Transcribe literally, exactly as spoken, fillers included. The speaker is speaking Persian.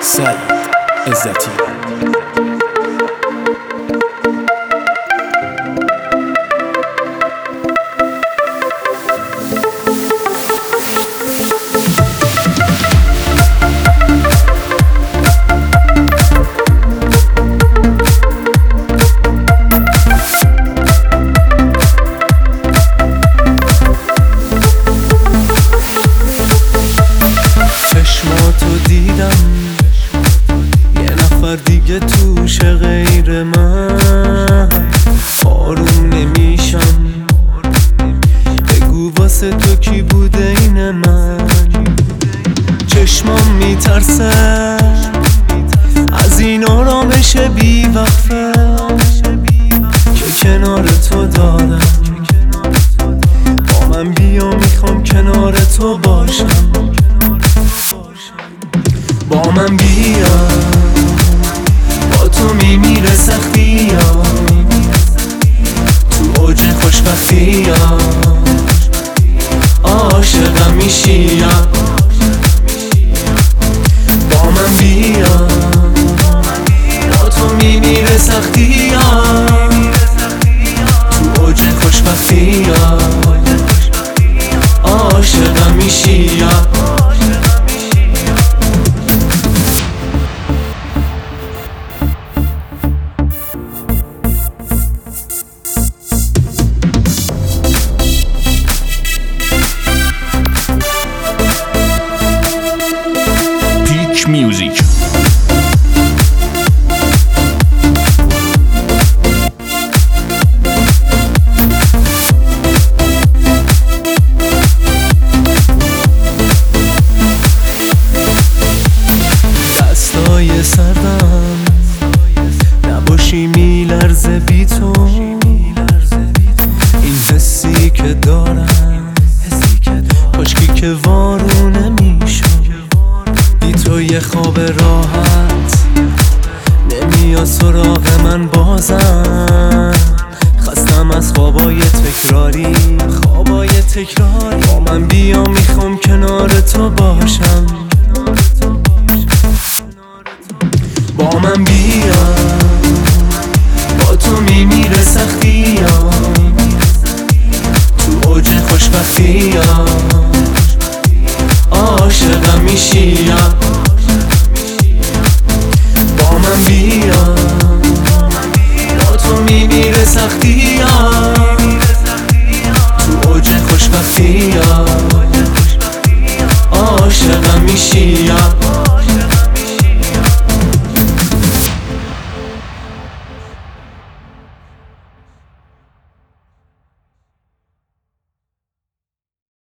سعید عزتی. چشماتو دیدم یه نفر دیگه توشه غیر من، آروم نمیشم بگو واسه تو کی بوده این من. چشمام میترسه از این آرامش بی وقفه که کنار تو دارم. با من بیا میخوام کنار تو باشم، با من بیا با تو میمیره سختی ها، تو اوج خوشبختی ها عاشقم میشی. با من بیا با تو میمیره سختی ها، تو اوج خوشبختی ها عاشقم میشی. میوزیک دستای سردم نباشی میلرزه بی تو، این حسی که دارم کاشکی که وارونه میشم. بی تو یه خواب راحت نمیاد سراغ من بازم، خستم از خوابای تکراری خوابای تکراری. با من بیا میخوام کنار تو باشم، با من بیا با تو میمیره سختی ها، تو اوج خوشبختی ها عاشقم میشی. با من بیا با تو میمیره سختی ها، تو اوج خوشبختی ها عاشقم میشی.